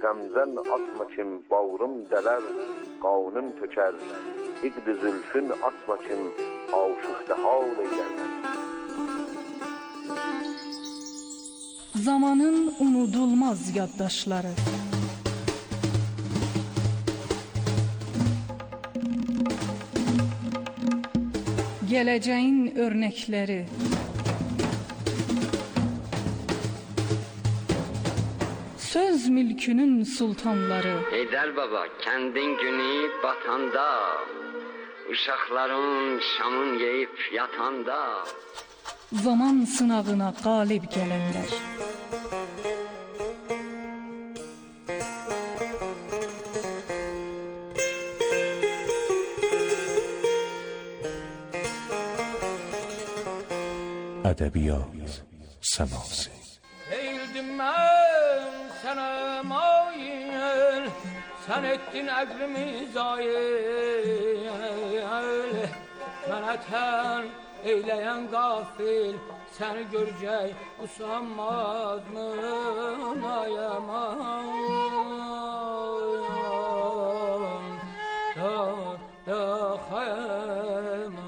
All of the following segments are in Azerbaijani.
zemzem atma kim bağrım deler, qanım töker. İqd-i zülfün atma kim aşıqda hal eyler. Zamanın unudulmaz yaddaşları. Geleceğin örnekleri. Söz mülkünün sultanları. Heydər baba, kəndin günü batanda, uşaqların şamın yeyib yatanda, Zaman sınavına qalib gələnlər. Ədəbiyyat səması. Eğildim mən sənə mail, sən etdin əqlimi zayil. Mənə tən eyləyən qafil, səni görəcək usanmaz mı ayaman da xayman.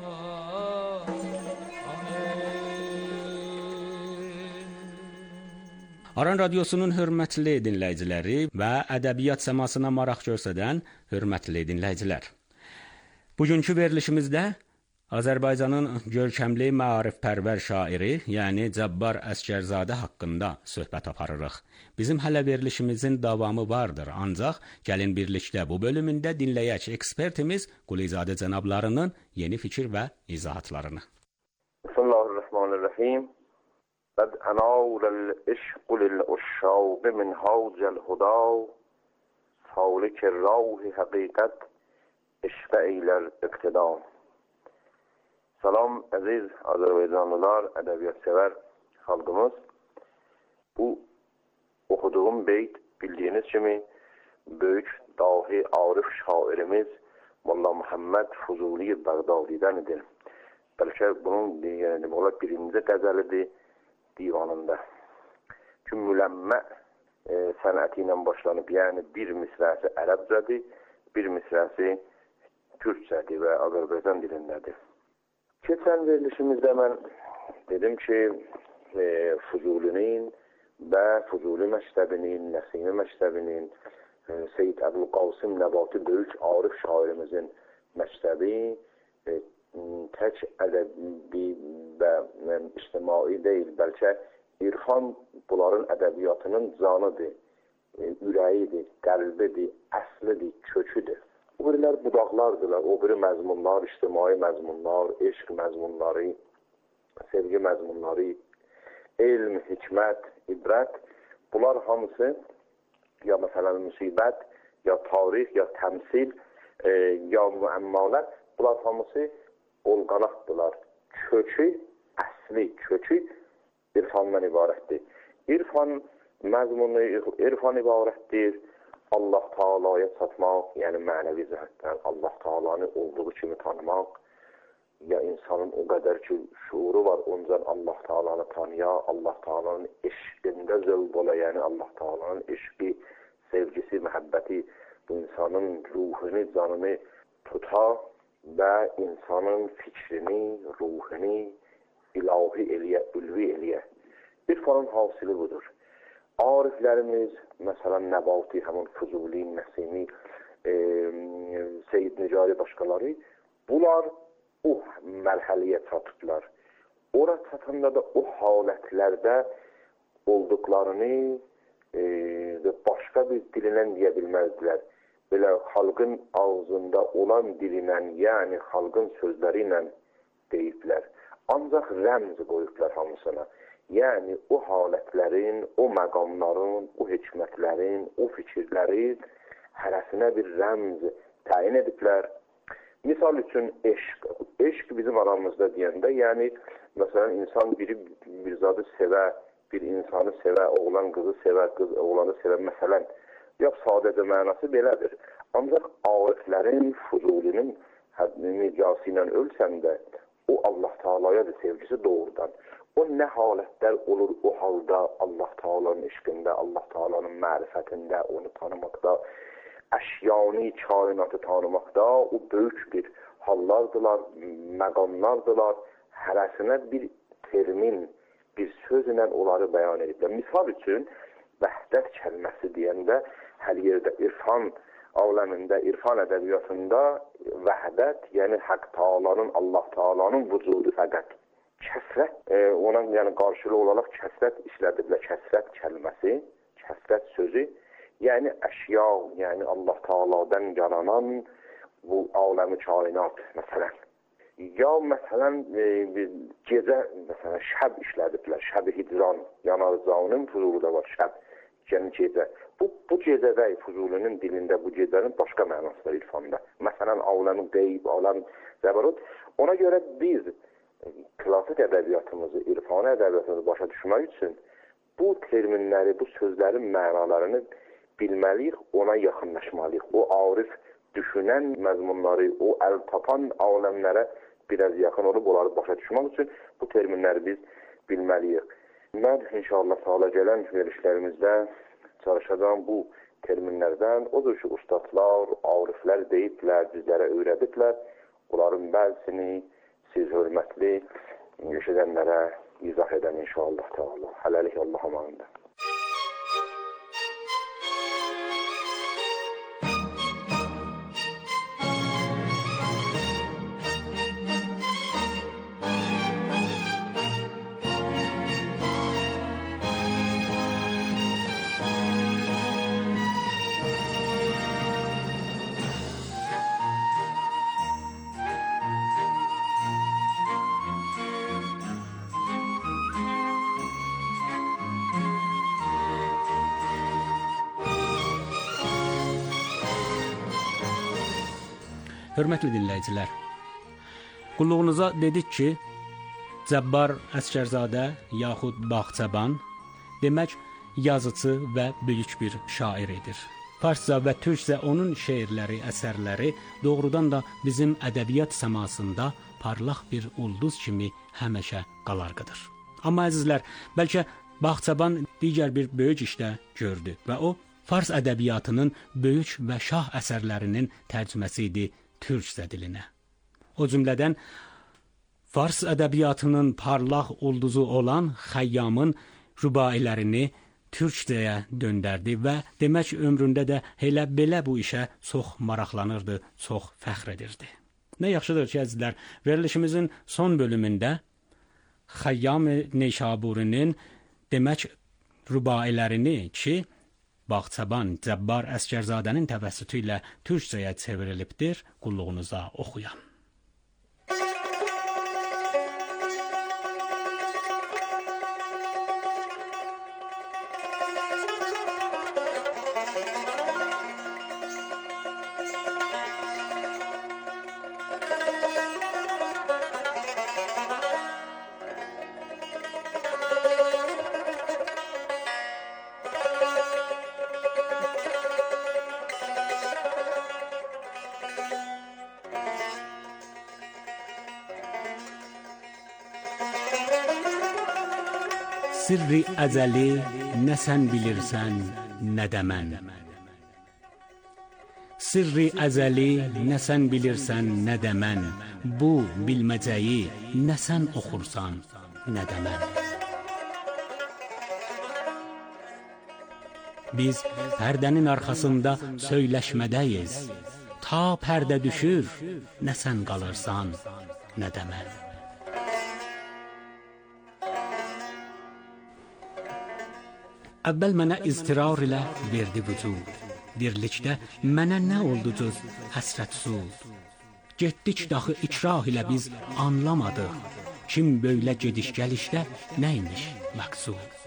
Aran Radiosunun hörmətli dinləyiciləri və ədəbiyyat səmasına maraq göstərən hörmətli dinləyicilər. Bugünkü verilişimizdə Azərbaycanın görkəmli maarifpərvər şairi, yəni Cabbar Əsgərzadə haqqında söhbət aparırıq. Bizim hələ verilişimizin davamı vardır, ancaq gəlin birlikdə bu bölümündə dinləyək ekspertimiz Qulizadə cənablarının yeni fikir və izahatlarını. Bismillahirrahmanirrahim. قد انار العشق للعشاق من هاج الهدى سالک راه حقیقت عشق eyler iqtida. Salam əziz Azərbaycanlılar, ədəbiyyat sevər xalqımız. Bu oxuduğum beyt bildiyiniz kimi böyük dahi arif şairimiz Molla Muhammed Fuzuli Bağdadidəndir. Bəlkə bunun birinci qəzəlidir divanında. Ki müləmmə sənəti ilə başlanıb, yəni bir misrəsi ərəbcədir, bir misrəsi türkçədir və Azərbaycan dilindədir. Keçən verilişimizdə mən dedim ki, Fuzulinin və Fuzuli məktəbinin, Nəsimi məktəbinin, Seyyid Əbülqasım Nəbati böyük arif şairimizin məktəbi tək ədəbi və ictimai deyil, bəlkə irfan bunların ədəbiyyatının canıdır, ürəyidir, qəlbidir, əslidir, köküdür. O birilər budaqlardırlar, o biri məzmunlar, ictimai məzmunlar, eşq məzmunları, sevgi məzmunları, elm, hikmət, ibrət, bunlar hamısı ya məsələn müsibət, ya tarix, ya təmsil, ya müəmmalar, bunlar hamısı olqanaqdırlar. Kökü, əsli kökü irfandan ibarətdir. İrfan məzmunu, irfan ibarətdir. Allah Taala'ya çatmaq, yəni mənəvi cəhətdən Allah Taala'nı olduğu kimi tanımaq, ya insanın o qədər ki şuuru var, ondan Allah Taala'nı tanıya, Allah Taala'nın eşqində zövq ola, yəni Allah Taala'nın eşqi, sevgisi, məhəbbəti bu insanın ruhunu, canını tuta və insanın fikrini, ruhunu ilahi eləyə, ülvi eləyə. İrfanın hasili budur. Ariflərimiz, məsələn, Nəbati, həmin Fuzuli, Nəsimi, Seyyid Nicari başqaları, bunlar o mərhəliyə çatıblar. Ora çatanda da o halətlərdə olduqlarını başqa bir dilinən deyə bilməzdilər. Belə xalqın ağzında olan dilinən, yəni xalqın sözləri ilə deyiblər. Ancaq rəmz qoyublar hamısına. Yəni o halətlərin, o məqamların, o hikmətlərin, o fikirlərin hərəsinə bir rəmz təyin ediblər. Misal üçün eşq. Eşq bizim aramızda deyəndə, yəni məsələn insan biri bir zadı sevə, bir insanı sevə, oğlan qızı sevə, qız oğlanı sevə, məsələn, yox, sadəcə mənası belədir. Ancaq ariflərin, Fuzulinin nicası ilə ölsən də, o Allah Taala'ya da sevgisi doğrudan. o nə halətlər olur o halda Allah Taala'nın eşqində, Allah Taala'nın mərifətində, onu tanımaqda, əşyani kainatı tanımaqda o böyük bir hallardılar, məqamlardılar. Hərəsinə bir termin, bir sözlə onları bəyan ediblər. Misal üçün, vəhdət kəlməsi deyəndə hər yerdə irfan aləmində, irfan ədəbiyyatında vəhdət, yəni Haqq Taala'nın, Allah Taala'nın vücudu fəqət. Kəsrət, ona yəni qarşılığı olaraq kəsrət işlədiblər. Kəsrət kəlməsi, kəsrət sözü, yəni əşya, yəni Allah Taala'dan yaranan bu aləmi kainat məsələn. Ya məsələn gecə, məsələn şəb işlədiblər. Şəb-i hicran, Yanarcanın Fuzulu da var, şəb, yəni gecə. Bu gecədə Fuzulunun dilində bu gecənin başqa mənası var irfanda. Məsələn aləmi qeyb, aləm zəbarut. Ona görə biz klassik ədəbiyyatımızı, irfani ədəbiyyatımızı başa düşmək üçün bu terminləri, bu sözlərin mənalarını bilməliyik, ona yaxınlaşmalıyıq. O arif düşünən məzmunları, o əl tapan aləmlərə biraz yaxın olub, onları başa düşmək üçün bu terminləri biz bilməliyik. Mən inşallah Taala gələn verilişlərimizdə çalışacağım bu terminlərdən. Odur ki, ustadlar, ariflər deyiblər, bizlərə öyrədiblər. Onların bəzisini siz hörmətli eşidənlərə izah edən inşallah Taala. Hələlik Allah amanında. Hörmətli dinləyicilər, qulluğunuza dedik ki, Cəbbar Əsgərzadə yaxud Bağçaban demək yazıcı və böyük bir şair edir. Farsca və türkcə onun şeirləri, əsərləri doğrudan da bizim ədəbiyyat səmasında parlaq bir ulduz kimi həmişə qalarqıdır. Amma əzizlər, bəlkə Bağçaban digər bir böyük işdə gördü və o, Fars ədəbiyyatının böyük və şah əsərlərinin tərcüməsi idi türkcə dilinə. O cümlədən Fars ədəbiyyatının parlaq ulduzu olan Xəyyamın rübailərini türkcəyə döndərdi və demək ömründə də elə belə bu işə çox maraqlanırdı, çox fəxr edirdi. Nə yaxşıdır ki, əzizlər, verilişimizin son bölümündə Xəyyam Neşaburinin demək rübailərini ki, Bağçaban Cəbbar Əsgərzadənin təvəssütü ilə türkcəyə çevrilibdir, qulluğunuza oxuyam. Sirri əzəli nə sən bilirsən, nə də mən. Sirri əzəli nə sən bilirsən, nə də mən. Bu bilməcəyi nə sən oxursan, nə də mən. Biz pərdənin arxasında söyləşmədəyiz. Ta pərdə düşür, nə sən qalırsan, nə də mən. Əvvəl mənə iztirar ilə verdi vücud. Dirlikdə mənə nə oldu cüz həsrət sud. Getdik daxı ikrah ilə biz anlamadıq. Kim böylə gediş-gəlişdə nəymiş məqsud.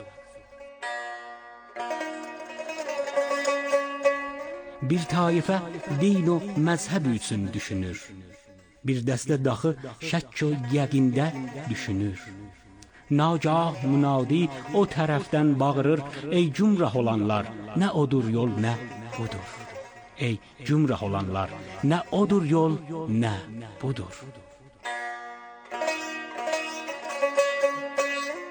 Bir taifə din o məzhəb üçün düşünür. Bir dəstə daxı şəkk o yəqində düşünür. Nagah münadi o tərəfdən bağırır, ey cümrah olanlar, nə odur yol, nə budur. Ey cümrah olanlar, nə odur yol, nə budur.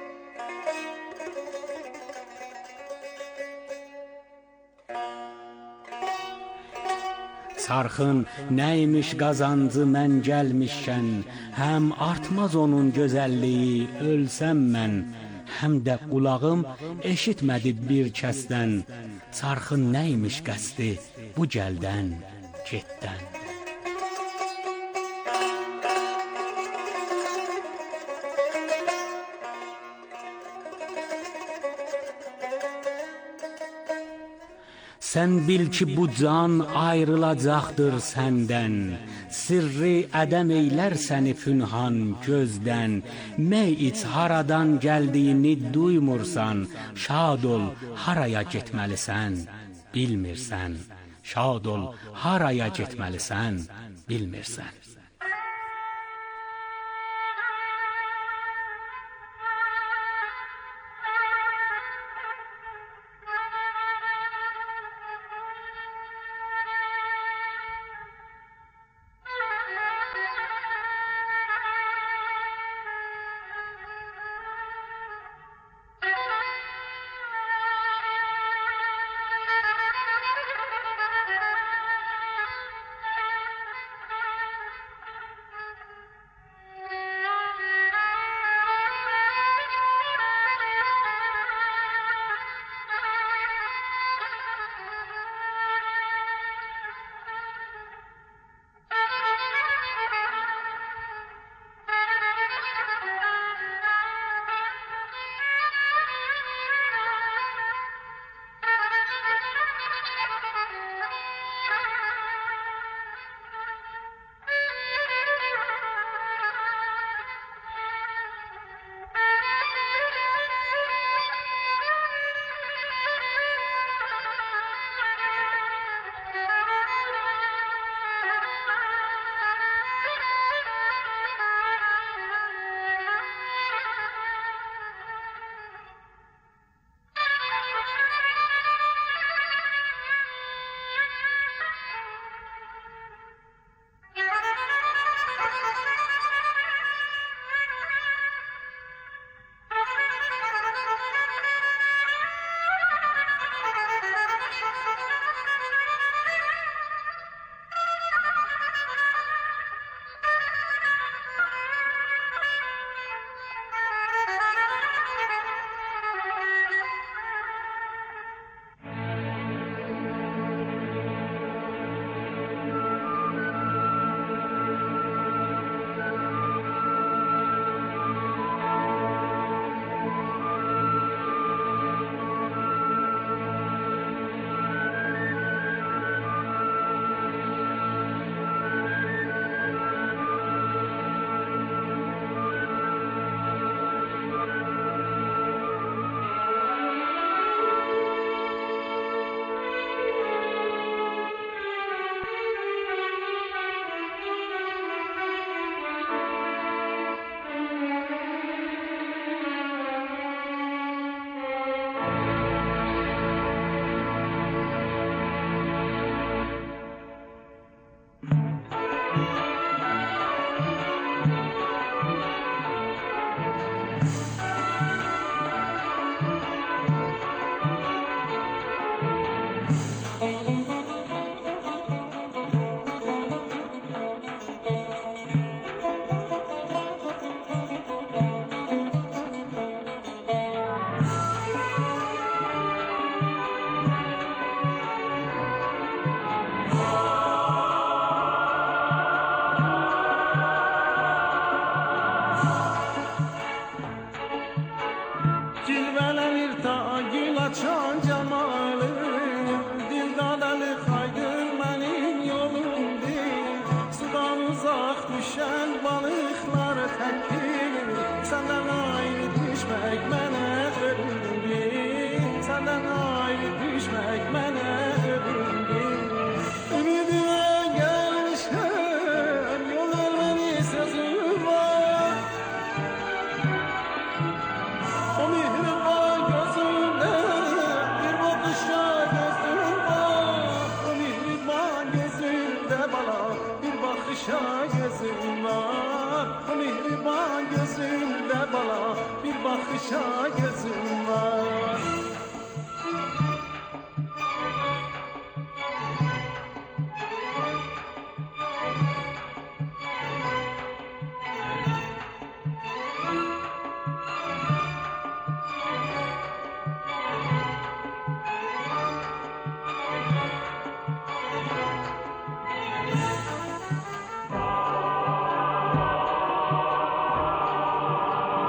Sarxın nəymiş qazancı mən gəlmişkən, həm artmaz onun gözəlliyi ölsəm mən, həm də qulağım eşitmədi bir kəsdən, sarxın nəymiş qəsdi bu gəldən, getdən. Sən bil ki, bu can ayrılacaqdır səndən, sirri ədəm eylər səni pünhan gözdən, məy iç haradan gəldiyini duymursan, şad ol haraya getməlisən, bilmirsən, şad ol haraya getməlisən, bilmirsən.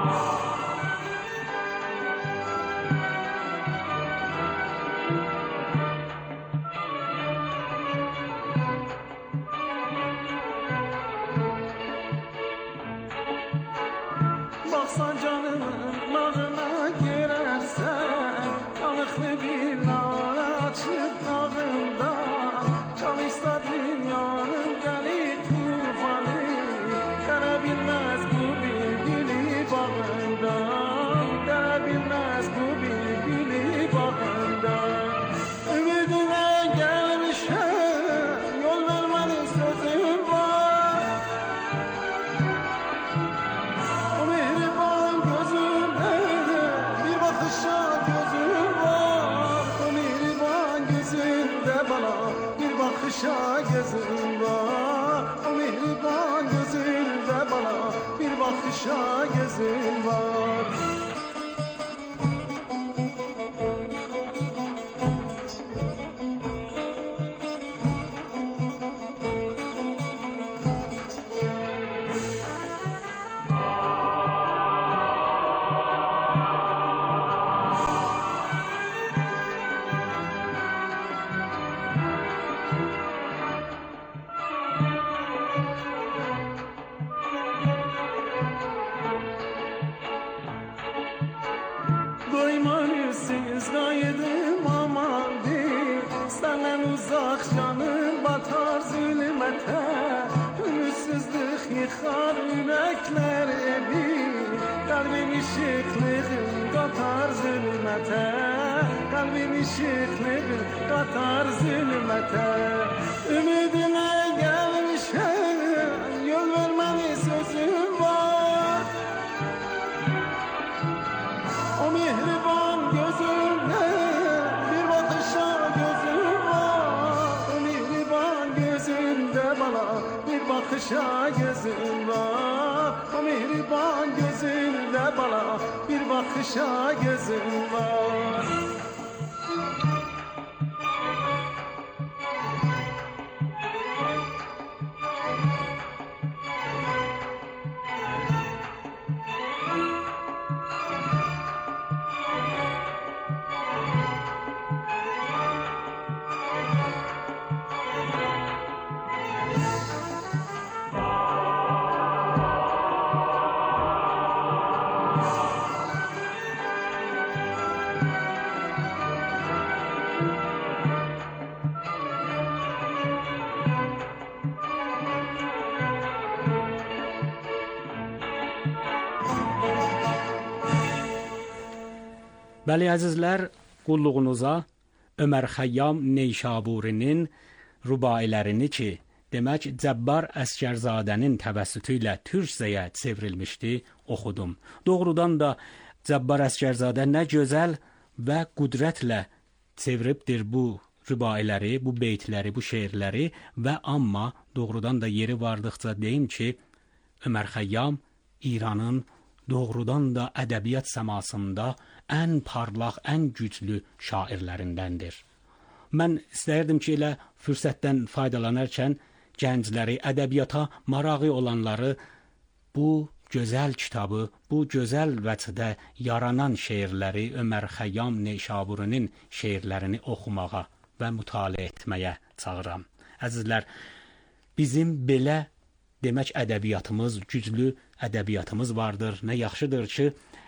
Baksan canımın mağına girersen, kanıklı bir nar açıp dağında, çalışsa dünyanın deli tufanı, görebilmez bu bülbülü bağından, görebilmez bu bülbülü bağından. Ümidine gelmişim, yol vermenin sözüm var. O mihriban gözünde bir bakışa gözüm var. O mihriban gözünde bana bir bakışa gözüm var. O mihriban gözünde bana bir bakışa gözüm var. Doymanısız gaydım aman değil, senden uzak canım batar zulmete. Ümitsizlik yıkar yürekleri bir, kalbin ışıklığın katar zulmete. Kalbin ışıklığın katar zulmete. Ümidine gelmişim, yol vermenin sözüm var. O mihriban gözünde bir bakışa gözüm var. O mihriban gözünde bana bir bakışa gözüm var. O mihriban gözünde bana bir bakışa gözüm var. Bəli əzizlər, qulluğunuza Ömər Xəyyam Neysaburi'nin rübailərini ki, demək Cəbbar Əsgərzadənin təvəssütü ilə türkcəyə çevrilmişdi, oxudum. Doğrudan da Cəbbar Əsgərzadə nə gözəl və qüdrətlə çeviribdir bu rübailəri, bu beytləri, bu şeirləri və amma doğrudan da yeri vardıqca deyim ki, Ömər Xəyyam İranın doğrudan da ədəbiyyat səmasında ən parlaq, ən güclü şairlərindəndir. Mən istəyirdim ki, elə fürsətdən faydalanarkən gəncləri, ədəbiyyata marağı olanları bu gözəl kitabı, bu gözəl vəçdə yaranan şeirləri, Ömər Xəyyam Neysaburi'nin şeirlərini oxumağa və mütaliə etməyə çağıram. Əzizlər, bizim belə demək ədəbiyyatımız, güclü ədəbiyyatımız vardır. Nə yaxşıdır ki,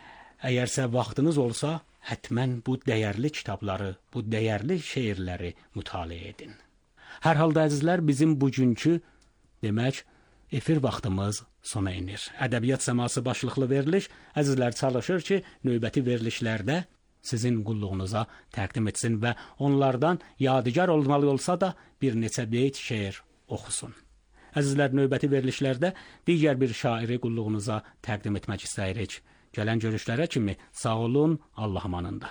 əgərsə vaxtınız olsa, həttəmən bu dəyərli kitabları, bu dəyərli şeirləri mütaliə edin. Hər halda əzizlər, bizim bugünkü demək efir vaxtımız sona inir. Ədəbiyyat səması başlıqlı veriliş əzizlər çalışır ki, növbəti verilişlərdə sizin qulluğunuza təqdim etsin və onlardan yadigar olmalı olsa da bir neçə beyt şeir oxusun. Əzizlər, növbəti verilişlərdə digər bir şairi qulluğunuza təqdim etmək istəyirik. Gələn görüşlərə kimi sağ olun, Allah amanında.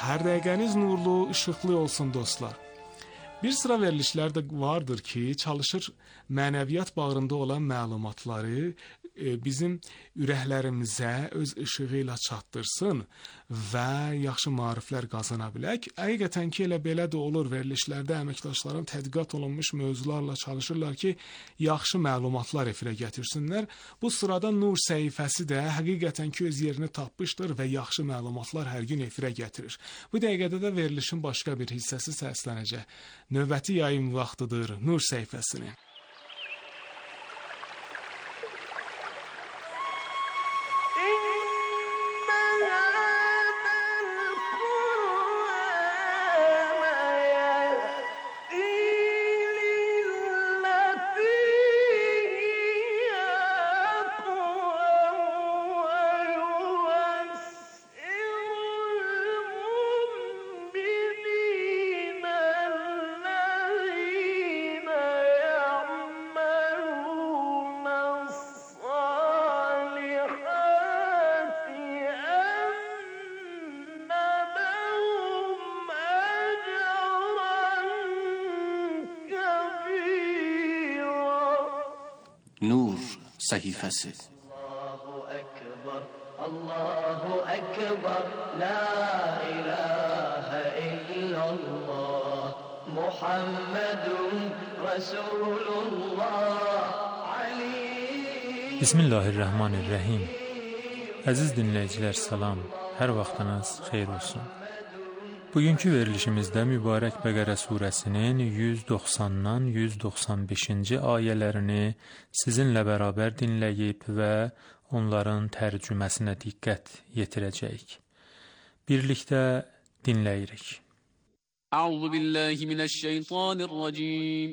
Hər dəqiqəniz nurlu, işıqlı olsun dostlar. Bir sıra verilişlər də vardır ki, çalışır mənəviyyat bağrında olan məlumatları bizim ürəklərimizə öz işığı ilə çatdırsın və yaxşı maariflər qazana bilək. Həqiqətən ki, elə belə də olur verilişlərdə əməkdaşlarım tədqiqat olunmuş mövzularla çalışırlar ki, yaxşı məlumatlar efirə gətirsinlər. Bu sırada Nur səhifəsi də həqiqətən ki, öz yerini tapmışdır və yaxşı məlumatlar hər gün efirə gətirir. Bu dəqiqədə də verilişin başqa bir hissəsi səslənəcək. Növbəti yayım vaxtıdır Nur səhifəsinin. Nur səhifəsi. Allahu Ekber, la ilahe illallah, Muhammedun Resulullah, Ali. Bismillahirrahmanirrahim. Əziz dinləyicilər, salam. Hər vaxtınız xeyir olsun. Bugünkü verilişimizdə mübarək Bəqərə surəsinin 190-dan 195-ci ayələrini sizinlə bərabər dinləyib və onların tərcüməsinə diqqət yetirəcəyik. Birlikdə dinləyirik. Əuzu billahi minəşşeytanirracim.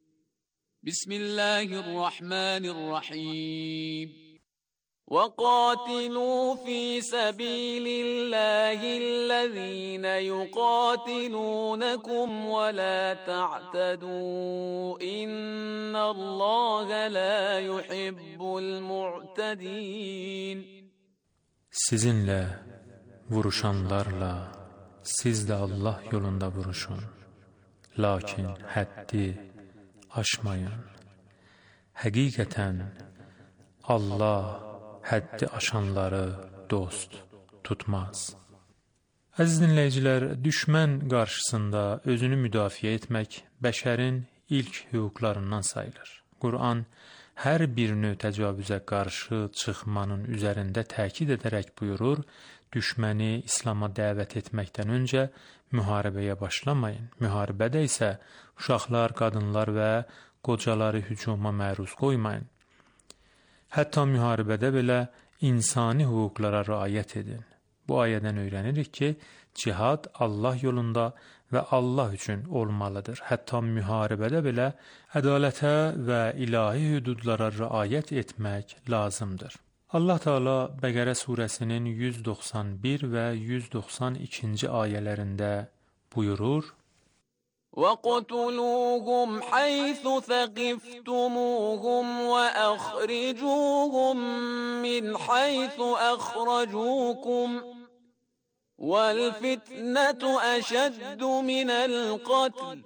Bismillahirrahmanirrahim. وقاتلوا في سبيل الله الذين يقاتلونكم ولا تعتدوا إن الله لا يحب المعتدين. Sizinlə vuruşanlarla siz də Allah yolunda vuruşun. Lakin həddi aşmayın. Həqiqətən Allah həddi aşanları dost tutmaz. Əziz dinləyicilər, düşmən qarşısında özünü müdafiə etmək bəşərin ilk hüquqlarından sayılır. Quran hər bir növ təcavüzə qarşı çıxmanın üzərində təkid edərək buyurur, düşməni İslama dəvət etməkdən öncə müharibəyə başlamayın. Müharibədə isə uşaqlar, qadınlar və qocaları hücuma məruz qoymayın. Hətta müharibədə belə insani hüquqlara riayət edin. Bu ayədən öyrənirik ki, cihad Allah yolunda və Allah üçün olmalıdır. Hətta müharibədə belə ədalətə və ilahi hüdudlara riayət etmək lazımdır. Allah Teala Bəqərə surəsinin 191 və 192-ci ayələrində buyurur: وَاقْتُلُوهُمْ حَيْثُ ثَقِفْتُمُوهُمْ وَأَخْرِجُوهُمْ مِنْ حَيْثُ أَخْرَجُوكُمْ وَالْفِتْنَةُ أَشَدُّ مِنَ الْقَتْلِ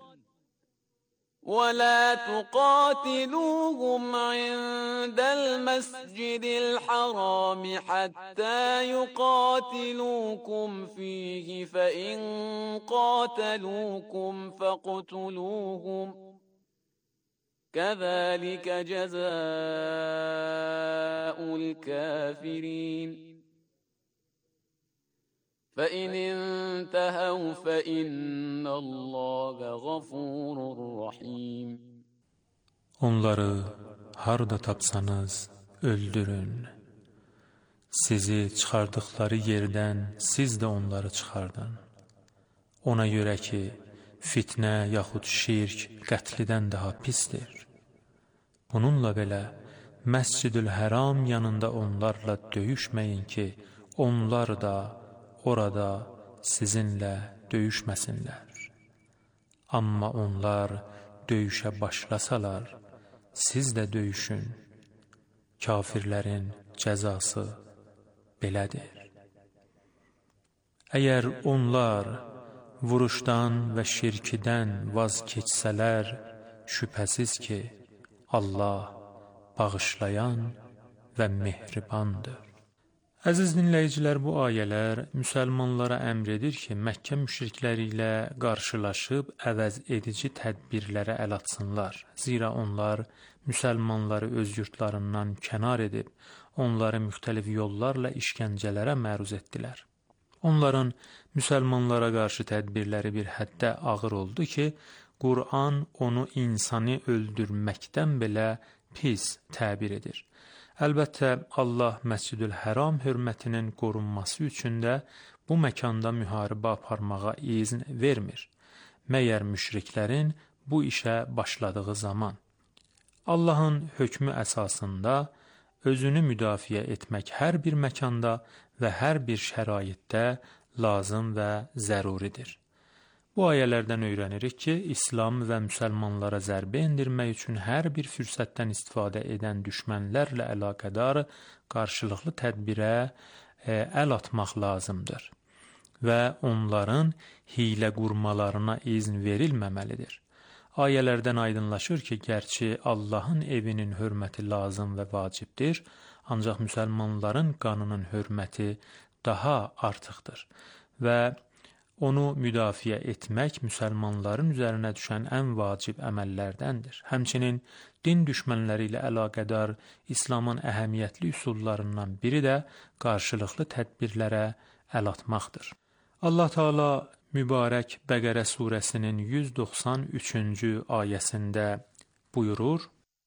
وَلَا تُقَاتِلُوهُمْ عِندَ الْمَسْجِدِ الْحَرَامِ حَتَّى يُقَاتِلُوكُمْ فِيهِ فَإِنْ قَاتَلُوكُمْ فَاقْتُلُوهُمْ كَذَلِكَ جَزَاءُ الْكَافِرِينَ فَإِنْ انْتَهَوْا فَإِنَّ اللَّهَ غَفُورٌ رَحِيمٌ. Onları harda tapsanız öldürün. Sizi çıxardıkları yerdən siz də onları çıxardın. Ona görə ki, fitnə yaxud şirk qətlidən daha pisdir. Bununla belə, Məscid-ül-Həram yanında onlarla döyüşməyin ki, onlar da orada sizinlə döyüşməsinlər. Amma onlar döyüşə başlasalar, siz də döyüşün. Kafirlərin cəzası belədir. Əgər onlar vuruşdan və şirkidən vaz keçsələr, şübhəsiz ki, Allah bağışlayan və mehribandır. Əziz dinləyicilər, bu ayələr müsəlmanlara əmr edir ki, Məkkə müşrikləri ilə qarşılaşıb əvəz edici tədbirlərə əl atsınlar. Zira onlar müsəlmanları öz yurtlarından kənar edib, onları müxtəlif yollarla işgəncələrə məruz etdilər. Onların müsəlmanlara qarşı tədbirləri bir həddə ağır oldu ki, Qur'an onu insanı öldürməkdən belə pis təbir edir. Əlbəttə, Allah Məscidül Həram hörmətinin qorunması üçün də bu məkanda müharibə aparmağa izin vermir, məyər müşriklərin bu işə başladığı zaman. Allahın hökmü əsasında özünü müdafiə etmək hər bir məkanda və hər bir şəraitdə lazım və zəruridir. Bu ayələrdən öyrənirik ki, İslam və müsəlmanlara zərbə endirmək üçün hər bir fürsətdən istifadə edən düşmənlərlə əlaqədar qarşılıqlı tədbirə əl atmaq lazımdır və onların hiylə qurmalarına izin verilməməlidir. Ayələrdən aydınlaşır ki, gərçi Allahın evinin hörməti lazım və vacibdir, ancaq müsəlmanların qanının hörməti daha artıqdır və onu müdafiə etmək müsəlmanların üzərinə düşən ən vacib əməllərdəndir. Həmçinin din düşmənləri ilə əlaqədar İslamın əhəmiyyətli üsullarından biri də qarşılıqlı tədbirlərə əl atmaqdır. Allah Teala mübarək Bəqərə surəsinin 193-cü ayəsində buyurur: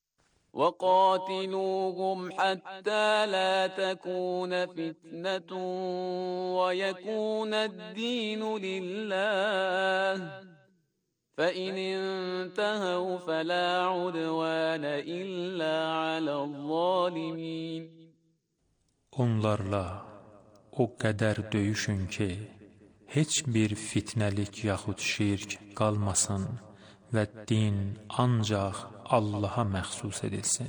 وَقَاتِلُوهُمْ حَتَّى لَا تَكُونَ فِتْنَةٌ وَيَكُونَ الدِّينُ لِلَّهِ فَإِنِ انْتَهَوْا فَلَا عُدْوَانَ إِلَّا عَلَى الظَّالِمِينَ. Onlarla o qədər döyüşün ki, heç bir fitnəlik yaxud şirk qalmasın və din ancaq Allaha məxsus edilsin.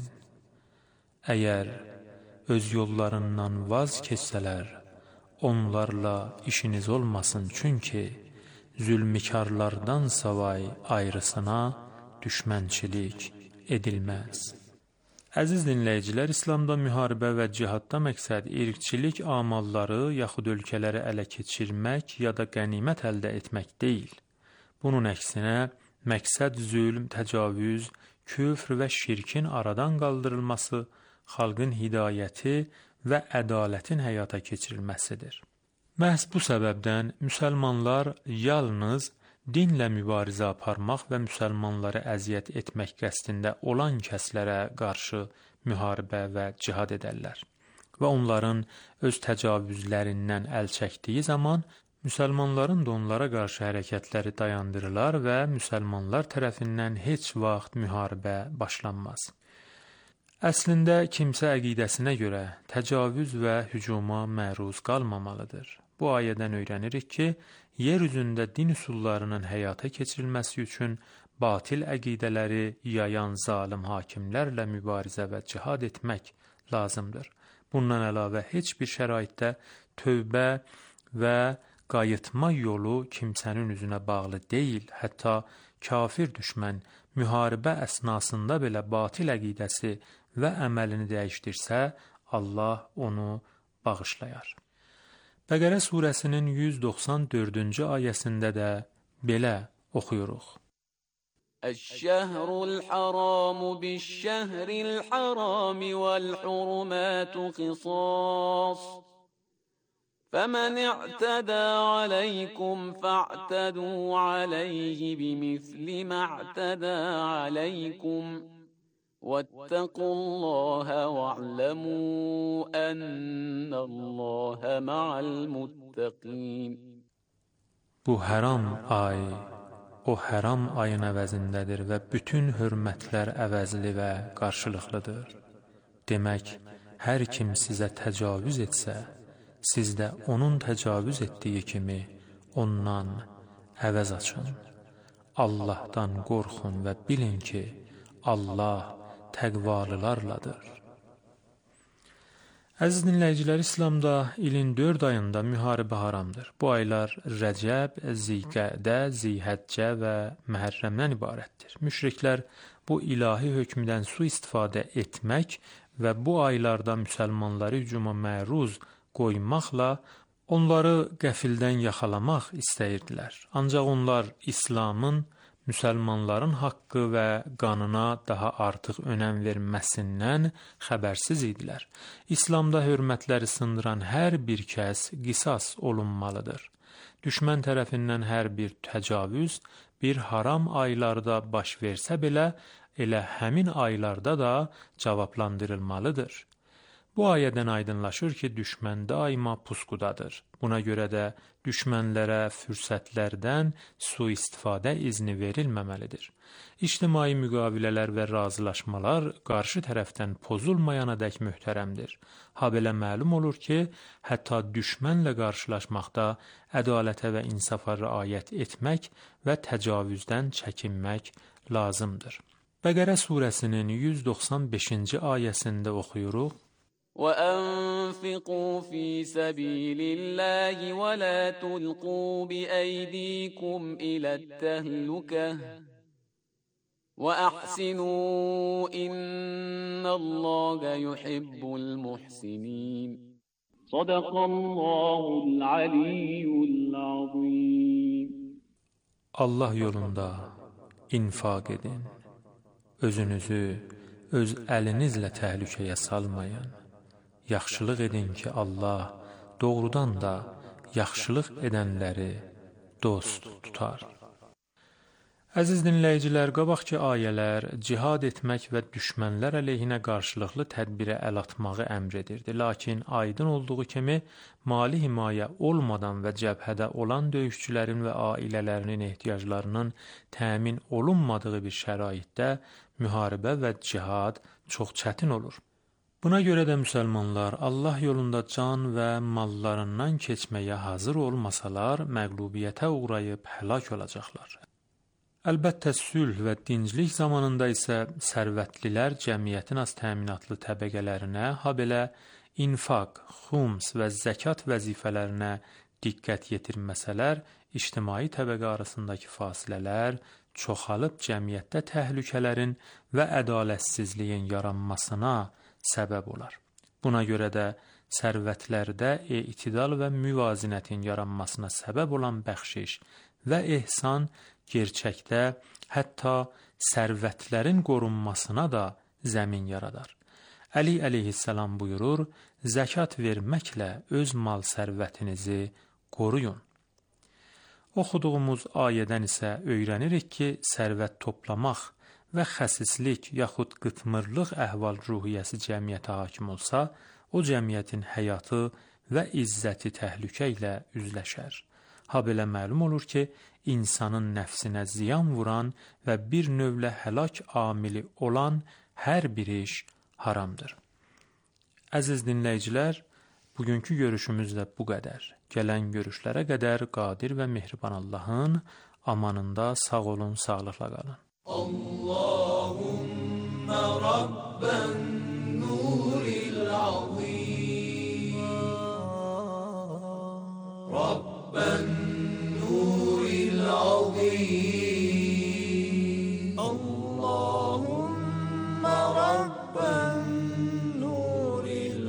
Əgər öz yollarından vaz keçsələr, onlarla işiniz olmasın, çünki zülmikarlardan savay ayrısına düşmənçilik edilməz. Əziz dinləyicilər, İslamda müharibə və cihadda məqsəd irqçilik amalları yaxud ölkələri ələ keçirmək ya da qənimət əldə etmək deyil. Bunun əksinə, məqsəd zülm, təcavüz, küfr və şirkin aradan qaldırılması, xalqın hidayəti və ədalətin həyata keçirilməsidir. Məhz bu səbəbdən müsəlmanlar yalnız dinlə mübarizə aparmaq və müsəlmanları əziyyət etmək qəsdində olan kəslərə qarşı müharibə və cihad edərlər və onların öz təcavüzlərindən əl çəkdiyi zaman müsəlmanların da onlara qarşı hərəkətləri dayandırılar və müsəlmanlar tərəfindən heç vaxt müharibə başlanmaz. Əslində, kimsə əqidəsinə görə təcavüz və hücuma məruz qalmamalıdır. Bu ayədən öyrənirik ki, yer üzündə din üsullarının həyata keçirilməsi üçün batil əqidələri yayan zalim hakimlərlə mübarizə və cihad etmək lazımdır. Bundan əlavə heç bir şəraitdə tövbə və qayıtma yolu kimsənin üzünə bağlı deyil, hətta kafir düşmən müharibə əsnasında belə batil əqidəsi və əməlini dəyişdirsə, Allah onu bağışlayar. Bəqərə surəsinin 194-cü ayəsində də belə oxuyuruq: Əş-şəhrul haramu biş-şəhril harami vəl-hurumatu qisas فَمَنْ اعْتَدَى عَلَيْكُمْ فَاعْتَدُوا عَلَيْهِ بِمِثْلِ مَا اعْتَدَى عَلَيْكُمْ وَاتَّقُوا اللَّهَ وَاعْلَمُوا أَنَّ اللَّهَ مَعَ الْمُتَّقِينَ. Bu haram ay o haram ayın əvəzindədir və bütün hörmətlər əvəzli və qarşılıqlıdır. Demək, hər kim sizə təcavüz etsə, siz də onun təcavüz etdiyi kimi ondan əvəz açın. Allahdan qorxun və bilin ki, Allah təqvalılarladır. Əziz dinləyicilər, İslamda ilin 4 ayında müharibə haramdır. Bu aylar Rəcəb, Zilqədə, Zilhəccə və Məhərrəmdən ibarətdir. Müşriklər bu ilahi hökmdən sui-istifadə etmək və bu aylarda müsəlmanları hücuma məruz qoymaqla onları qəfildən yaxalamaq istəyirdilər. Ancaq onlar İslamın müsəlmanların haqqı və qanına daha artıq önəm verməsindən xəbərsiz idilər. İslamda hörmətləri sındıran hər bir kəs qisas olunmalıdır. Düşmən tərəfindən hər bir təcavüz bir haram aylarda baş versə belə, elə həmin aylarda da cavablandırılmalıdır. Bu ayədən aydınlaşır ki, düşmən daima pusqudadır. Buna görə də düşmənlərə fürsətlərdən sui-istifadə izni verilməməlidir. İctimai müqavilələr və razılaşmalar qarşı tərəfdən pozulmayana dək möhtərəmdir. Habelə məlum olur ki, hətta düşmənlə qarşılaşmaqda ədalətə və insafa riayət etmək və təcavüzdən çəkinmək lazımdır. Bəqərə surəsinin 195-ci ayəsində oxuyuruq: وَأَنفِقُوا فِي سَبِيلِ اللَّهِ وَلَا تُلْقُوا بِأَيْدِيكُمْ إِلَى التَّهْلُكَةِ وَأَحْسِنُوا إِنَّ اللَّهَ يُحِبُّ الْمُحْسِنِينَ صَدَقَ اللَّهُ الْعَلِيُّ الْعَظِيمُ. Allah yolunda infaq edin. Özünüzü öz əlinizlə təhlükəyə salmayın. Yaxşılıq edin ki, Allah doğrudan da yaxşılıq edənləri dost tutar. Əziz dinləyicilər, qabaqki ayələr cihad etmək və düşmənlər əleyhinə qarşılıqlı tədbirə əl atmağı əmr edirdi. Lakin aydın olduğu kimi, mali himayə olmadan və cəbhədə olan döyüşçülərin və ailələrinin ehtiyaclarının təmin olunmadığı bir şəraitdə müharibə və cihad çox çətin olur. Buna görə də müsəlmanlar Allah yolunda can və mallarından keçməyə hazır olmasalar, məğlubiyyətə uğrayıb həlak olacaqlar. Əlbəttə, sülh və dinclik zamanında isə sərvətlilər cəmiyyətin az təminatlı təbəqələrinə, habelə infaq, xums və zəkat vəzifələrinə diqqət yetirməsələr, ictimai təbəqə arasındakı fasilələr çoxalıb cəmiyyətdə təhlükələrin və ədalətsizliyin yaranmasına səbəb olar. Buna görə də sərvətlərdə etidal və müvazinətin yaranmasına səbəb olan bəxşiş və ehsan gerçəkdə hətta sərvətlərin qorunmasına da zəmin yaradar. Əli əleyhissalam buyurur, zəkat verməklə öz mal sərvətinizi qoruyun. Oxuduğumuz ayədən isə öyrənirik ki, sərvət toplamaq və xəsislik yaxud qıtmırlıq əhval-ruhiyyəsi cəmiyyətə hakim olsa, o cəmiyyətin həyatı və izzəti təhlükə ilə üzləşər. Habelə məlum olur ki, insanın nəfsinə ziyan vuran və bir növlə həlak amili olan hər bir iş haramdır. Əziz dinləyicilər, bugünkü görüşümüz də bu qədər. Gələn görüşlərə qədər qadir və mehriban Allahın amanında sağ olun, sağlıqla qalın. Allahümme Rabben nuril azim Rabben nuril azim Allahümme Rabben nuril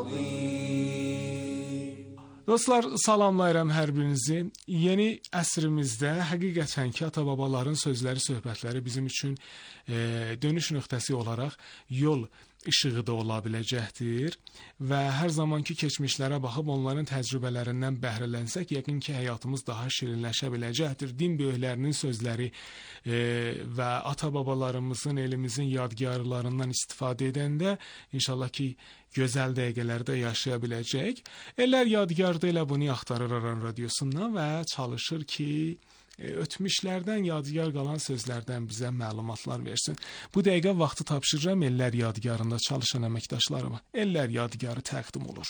azim. Dostlar, salamlayıram hər birinizi. Yeni əsrimizdə həqiqətən ki, ata-babaların sözləri, söhbətləri bizim üçün dönüş nöqtəsi olaraq yol işığı da ola biləcəkdir və hər zamanki keçmişlərə baxıb onların təcrübələrindən bəhrələnsək, yəqin ki, həyatımız daha şirinləşə biləcəkdir. Din böyüklərinin sözləri və ata-babalarımızın, elimizin yadgarlarından istifadə edəndə inşallah ki, gözəl dəqiqələrdə yaşaya biləcək. Ellər yadgarda elə bunu axtarır Aran radiosundan və çalışır ki, ötmüşlərdən yadigar qalan sözlərdən bizə məlumatlar versin. Bu dəqiqə vaxtı tapşırıram Ellər yadigarında çalışan əməkdaşlarıma. Ellər yadigarı təqdim olur.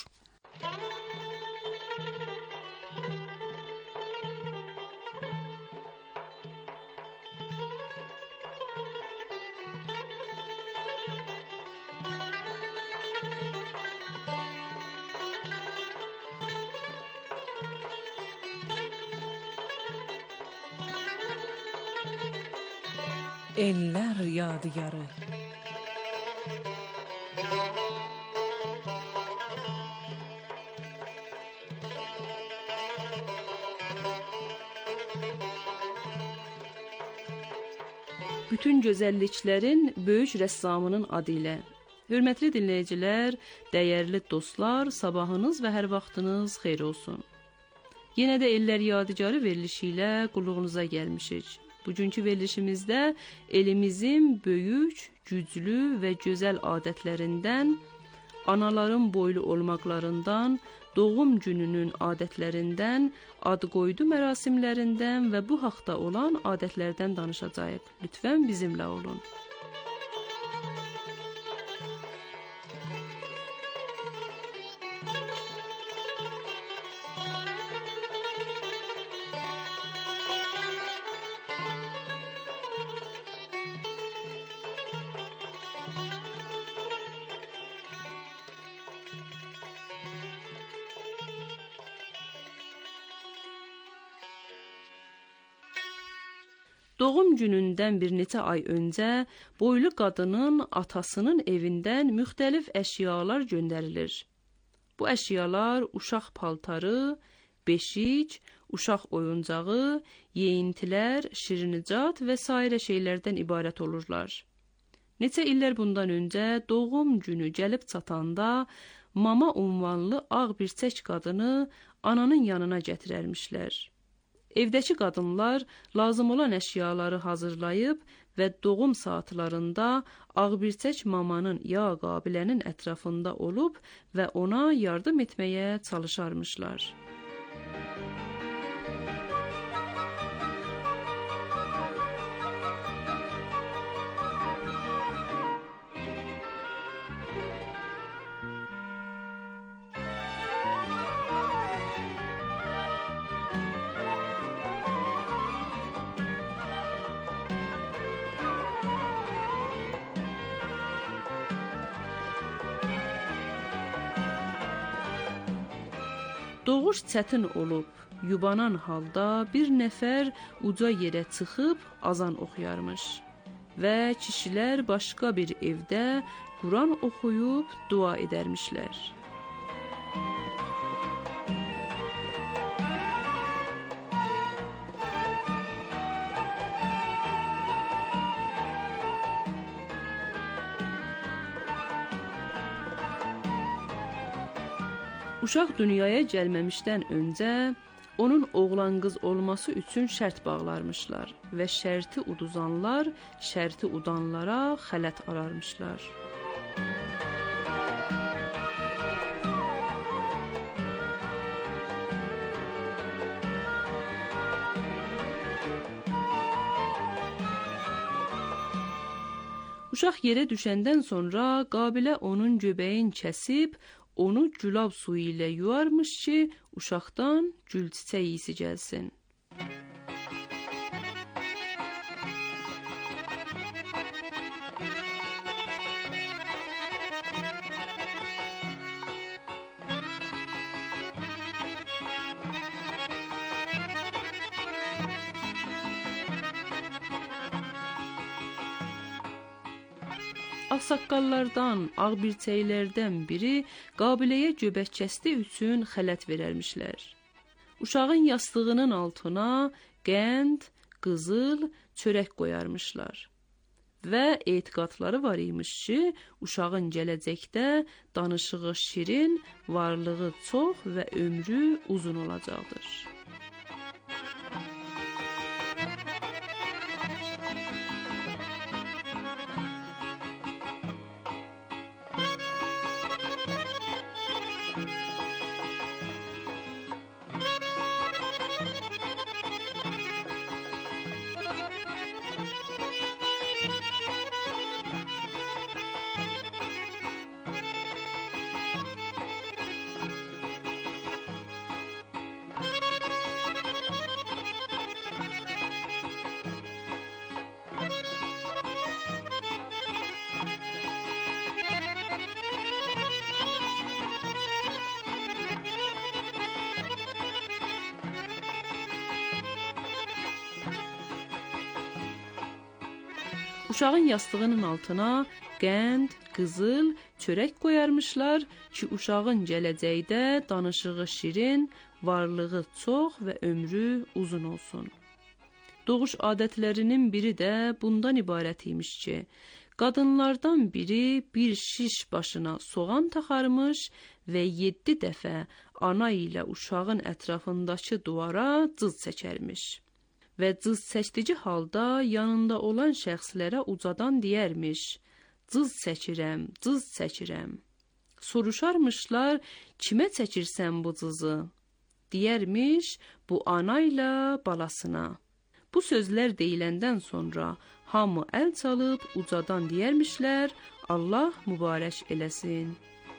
ellər yadigarı. Bütün gözəlliklərin böyük rəssamının adı ilə. Hörmətli dinləyicilər, dəyərli dostlar, sabahınız və hər vaxtınız xeyir olsun. Yenə də ellər yadigarı verilişi ilə qulluğunuza gəlmişik. Bugünkü verilişimizdə elimizin böyük, güclü və gözəl adətlərindən, anaların boylu olmaqlarından, doğum gününün adətlərindən, ad qoydu mərasimlərindən və bu haqda olan adətlərdən danışacağıq. Lütfən bizimlə olun. Doğum günündən bir neçə ay öncə boylu qadının atasının evindən müxtəlif əşyalar göndərilir. Bu əşyalar uşaq paltarı, beşik, uşaq oyuncağı, yeyintilər, şirinicat və sairə şeylərdən ibarət olurlar. Neçə illər bundan öncə doğum günü gəlib çatanda mama unvanlı ağ birçək qadını ananın yanına gətirərmişlər. Evdəki qadınlar lazım olan əşyaları hazırlayıb və doğum saatlarında ağbirçək mamanın ya qabilənin ətrafında olub və ona yardım etməyə çalışarmışlar. Doğuş çətin olub, yubanan halda bir nəfər uca yerə çıxıb azan oxuyarmış və kişilər başqa bir evdə Quran oxuyub dua edərmişlər. Uşaq dünyaya gəlməmişdən öncə onun oğlan-qız olması üçün şərt bağlarmışlar və şərti uduzanlar şərti udanlara xələt ararmışlar. Uşaq yerə düşəndən sonra qabilə onun göbəyin kəsib, onu gülab suyu ilə yuarmış ki, uşaqdan gül çiçək iyisi gəlsin. Ağsaqqallardan, ağbirçəklərdən biri qabiləyə göbək kəsdi üçün xələt verərmişlər. Uşağın yastığının altına qənd, qızıl, çörək qoyarmışlar. Və etiqadları var imiş ki, uşağın gələcəkdə danışığı şirin, varlığı çox və ömrü uzun olacaqdır. Uşağın yastığının altına qənd, qızıl, çörək qoyarmışlar ki, uşağın gələcəkdə danışığı şirin, varlığı çox və ömrü uzun olsun. Doğuş adətlərinin biri də bundan ibarət imiş ki, qadınlardan biri bir şiş başına soğan taxarmış və 7 dəfə ana ilə uşağın ətrafındakı duvara cız çəkərmiş. Və cız çəkdiyi halda yanında olan şəxslərə ucadan deyərmiş, cız çəkirəm, cız çəkirəm. Soruşarmışlar, kimə çəkirsən bu cızı? Deyərmiş, bu ana ilə balasına. Bu sözlər deyiləndən sonra hamı əl çalıb ucadan deyərmişlər, Allah mübarək eləsin.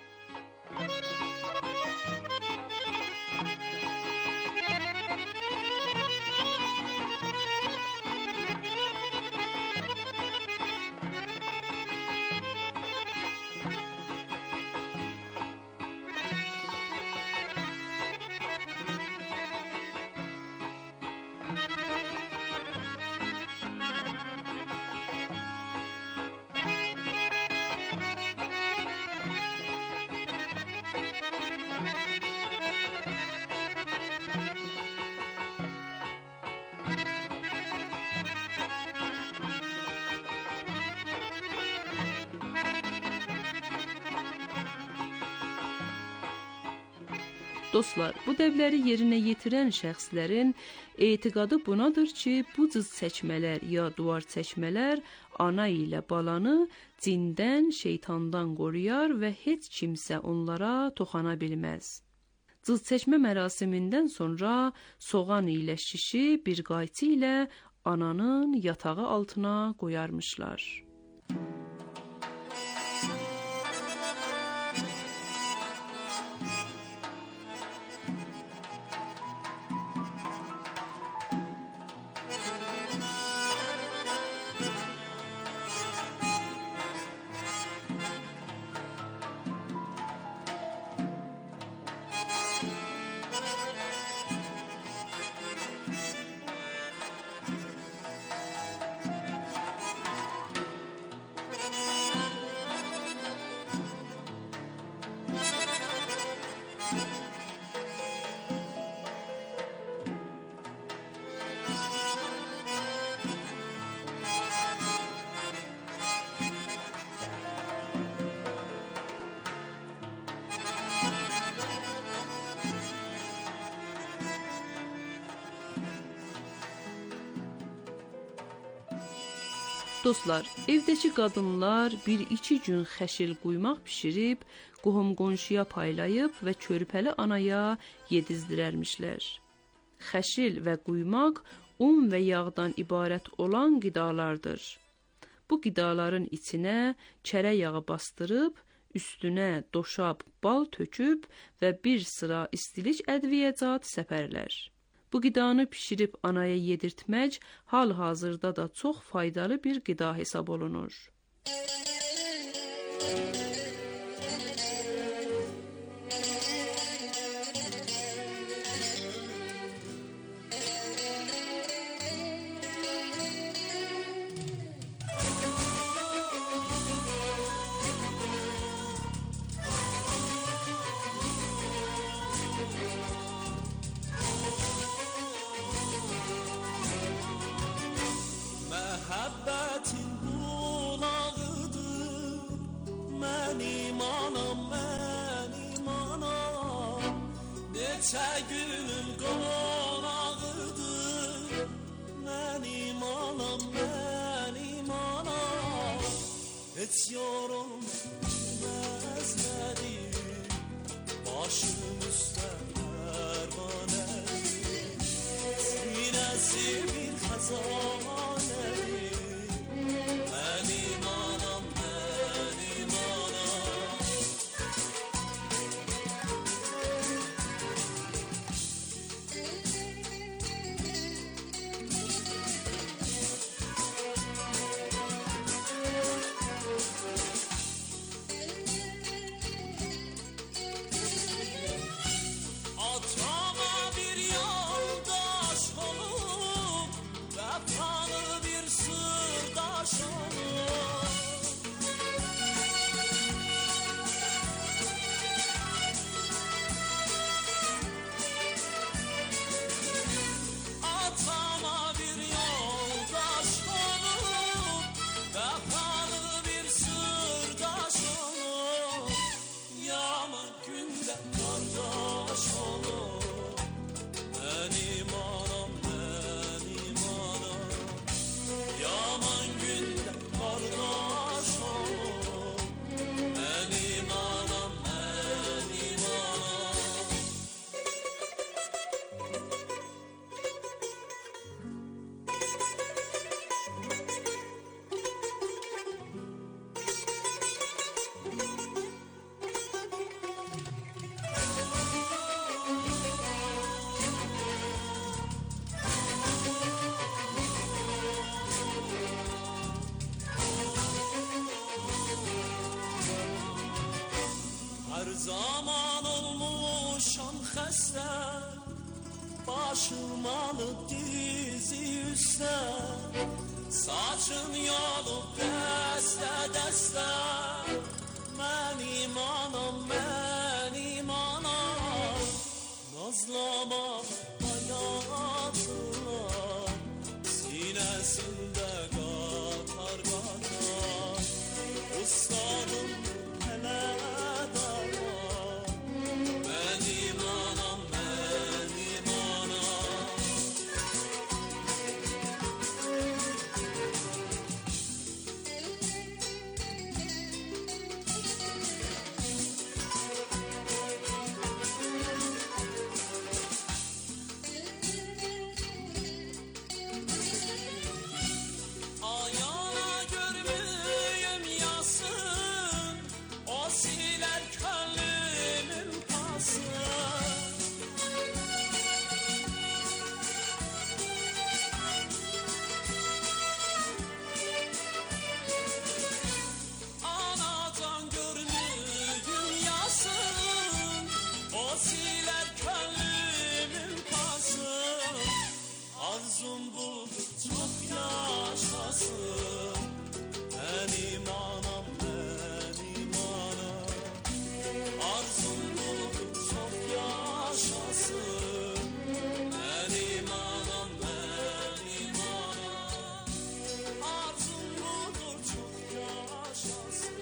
Dostlar, bu dəvləri yerinə yetirən şəxslərin etiqadı bunadır ki, bu cız çəkmələr ya duvar çəkmələr ana ilə balanı cindən, şeytandan qoruyar və heç kimsə onlara toxana bilməz. Cız çəkmə mərasimindən sonra soğan ilə şişi bir qayçı ilə ananın yatağı altına qoyarmışlar. Dostlar, evdəki qadınlar 1-2 gün xəşil quymaq bişirib, qohum-qonşuya paylayıb və körpəli anaya yedizdirərmişlər. Xəşil və quymaq un və yağdan ibarət olan qidalardır. Bu qidaların içinə kərə yağı bastırıb, üstünə doşab bal töküb və bir sıra istilik ədviyyəcat səpərlər. Bu qidanı pişirib anaya yedirtmək hal-hazırda da çox faydalı bir qida hesab olunur. Gül qonağıdır, mənim anam, mənim anam. Heç yorulmaz nədir, başım üstə pərvanədir. Sinəsi bir xəzanədir, mənim anam, mənim anam. Atama bir yoldaş olup, vəfa Zaman olmuşam xəstə, başım alıp dizi üstə, saçım yolup dəstə dəstə. Mənim anam, mənim anam, nazlama hayatlar, sinəsində qatar qatar. Ustadım hələ da var, mənim anam, mənim anam. Ayana görmüyüm yasın, o siler kalbimim pasın. Anadan görmüyüm yasın, o siler kalbimim pasın. Arzum budur çok yaşasın, benim anam, benim anam. Arzum budur çok yaşasın, benim anam, benim anam. Arzum budur çok yaşasın,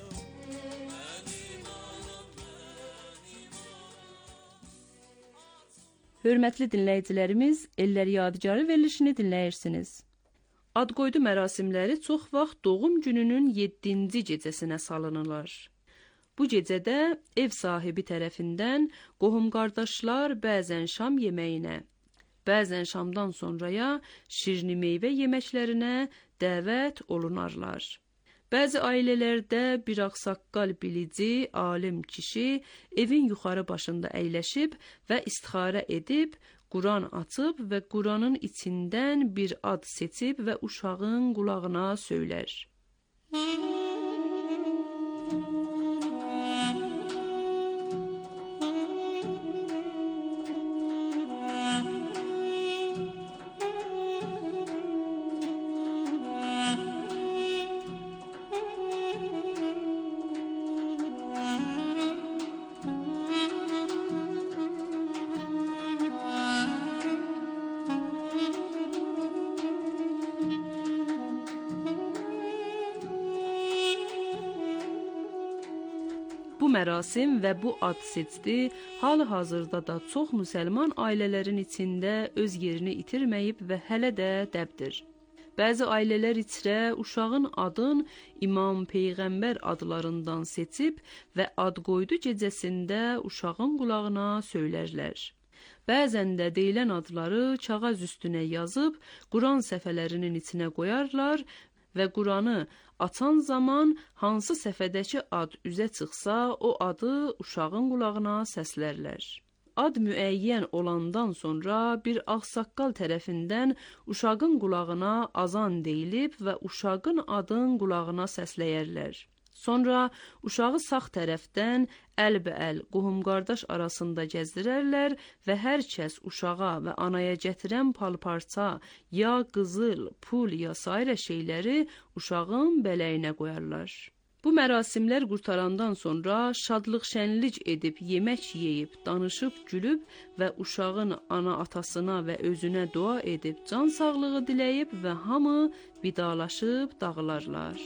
benim anam, benim anam. Hörmətli dinləyicilərimiz, Ellər Yadigarı verilişini dinləyirsiniz. Ad qoydu mərasimləri çox vaxt doğum gününün 7-ci gecəsinə salınırlar. Bu gecədə ev sahibi tərəfindən qohum-qardaşlar bəzən şam yeməyinə, bəzən şamdan sonraya şirni meyvə yeməklərinə dəvət olunarlar. Bəzi ailələrdə bir ağsaqqal bilici, alim kişi evin yuxarı başında əyləşib və istixarə edib, Quran açıb və Quranın içindən bir ad seçib və uşağın qulağına söylər. Bu mərasim və bu ad seçdi hal-hazırda da çox müsəlman ailələrin içində öz yerini itirməyib və hələ də dəbdir. Bəzi ailələr içrə uşağın adın İmam, Peyğəmbər adlarından seçib və ad qoydu gecəsində uşağın qulağına söylərlər. Bəzən də deyilən adları kağız üstünə yazıb Quran səhifələrinin içinə qoyarlar və Quranı açan zaman hansı səhifədəki ad üzə çıxsa, o adı uşağın qulağına səslərlər. Ad müəyyən olandan sonra bir ağsaqqal tərəfindən uşağın qulağına azan deyilib və uşağın adın qulağına səsləyərlər. Sonra uşağı sağ tərəfdən əlbəəl qohum-qardaş arasında gəzdirərlər və hər kəs uşağa və anaya gətirən palparça, ya qızıl, pul, ya sairə şeyləri uşağın bələyinə qoyarlar. Bu mərasimlər qurtarandan sonra şadlıq şənlik edib, yemək yeyib, danışıb, gülüb və uşağın ana-atasına və özünə dua edib, can sağlığı diləyib və hamı vidalaşıb dağılarlar.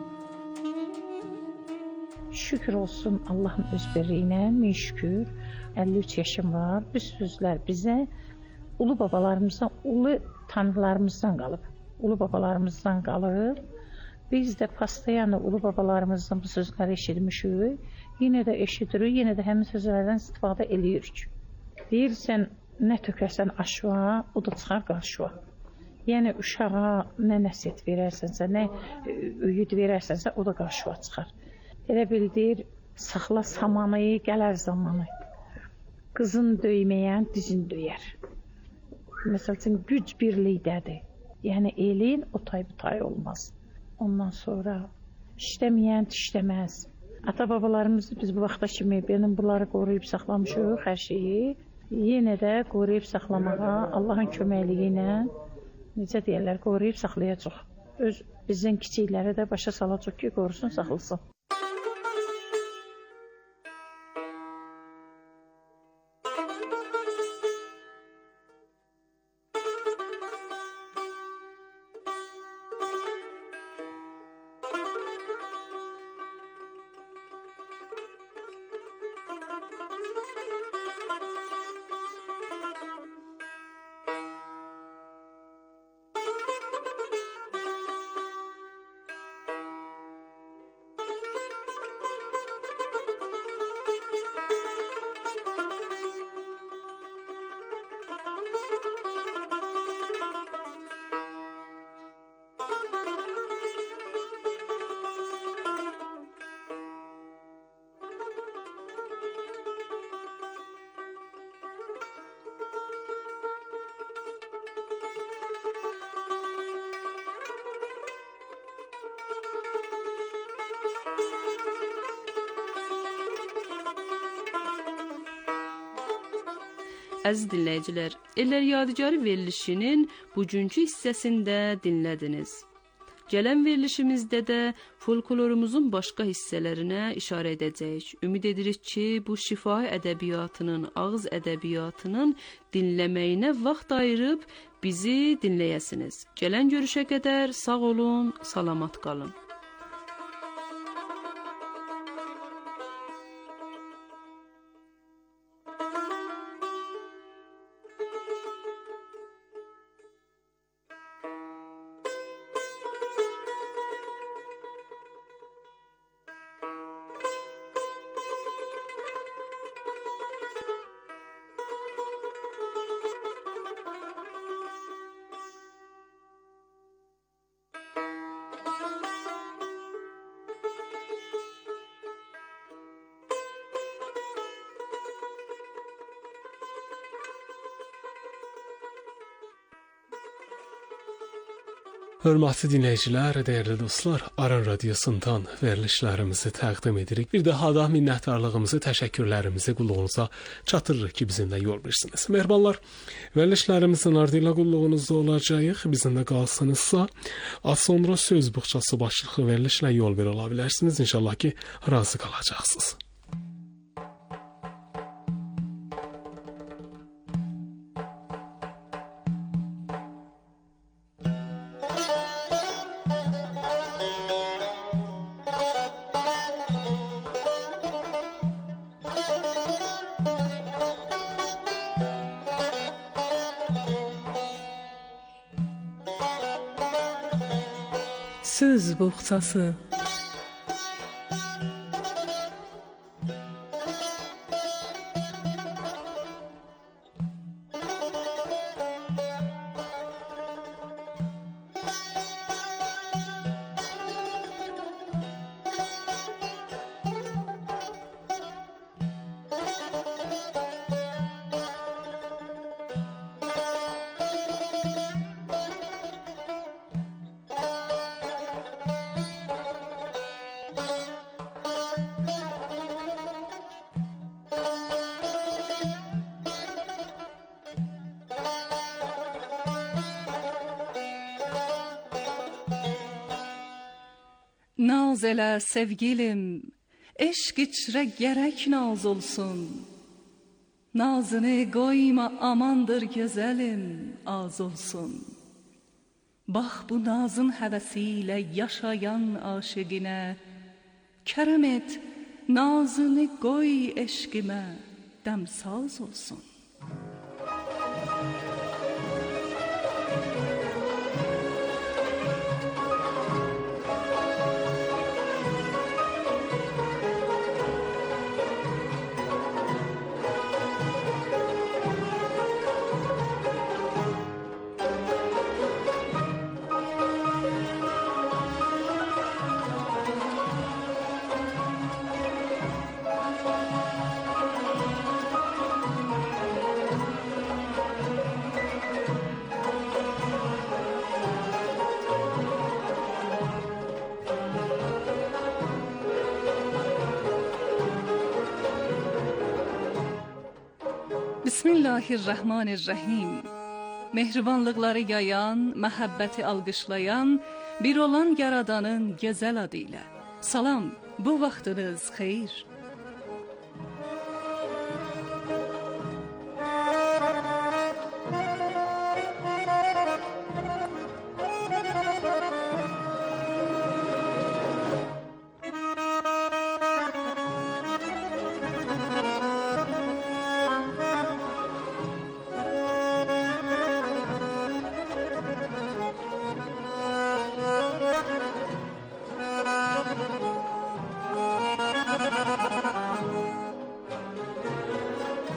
Şükür olsun Allahın öz birliyinə, min şükür. 53 yaşım var. Bu sözlər bizə ulu babalarımızdan, ulu tanrılarımızdan qalıb. Ulu babalarımızdan qalıb. Biz də pastayanı ulu babalarımızdan bu sözləri eşitmişik. Yenə də eşidirik, yenə də həmin sözlərdən istifadə edirik. Deyirsən, nə tökəsən aşva, o da çıxar qarşıva. Yəni, uşağa nə nəsiyyət verərsənsə, nə öyüd verərsənsə, o da qarşıva çıxar. Elə bildir, saxla samanı, gələr zamanı. Qızın döyməyən dizin döyər. Məsəl üçün, güc birlikdədir. Yəni, elin o tay bu tay olmaz. Ondan sonra işləməyən işləməz. Ata-babalarımızı biz bu vaxta kimi benim bunları qoruyub saxlamışıq, hər şeyi. Yenə də qoruyub saxlamağa, Allahın köməkliyi ilə, necə deyərlər, qoruyub saxlayacaq. Öz bizdən kiçikləri də başa salacaq ki, qorusun, saxlasın. Əziz dinləyicilər, Ellər Yadigarı verilişinin bugünkü hissəsində dinlədiniz. Gələn verilişimizdə də folklorumuzun başqa hissələrinə işarə edəcəyik. Ümid edirik ki, bu şifahi ədəbiyyatının, ağız ədəbiyyatının dinləməyinə vaxt ayırıb bizi dinləyəsiniz. Gələn görüşə qədər sağ olun, salamat qalın. Hörmətli dinləyicilər, dəyərli dostlar, Aran Radiosundan verilişlərimizi təqdim edirik. Bir daha da minnətdarlığımızı, təşəkkürlərimizi qulluğunuza çatdırırıq ki, bizimlə yol verirsiniz. Mehribanlar, verilişlərimizin ardıyla qulluğunuzda olacağıq. Bizimlə qalsınızsa, az sonra söz buxçası başlıqlı verilişlə yol veri ola bilərsiniz. İnşallah ki, razı qalacaqsınız. Söz buxçası. Naz elə sevgilim, eşq içrə gərək naz olsun. Nazını qoyma amandır gözəlim, az olsun. Bax bu nazın həvəsi ilə yaşayan aşiqinə, kərəm et nazını qoy eşqimə, dəmsaz olsun. Bismillahirrahmanirrahim. Mehribanlıqları yayan, məhəbbəti alqışlayan, bir olan Yaradanın gözəl adıyla. Salam, bu vaxtınız xeyir.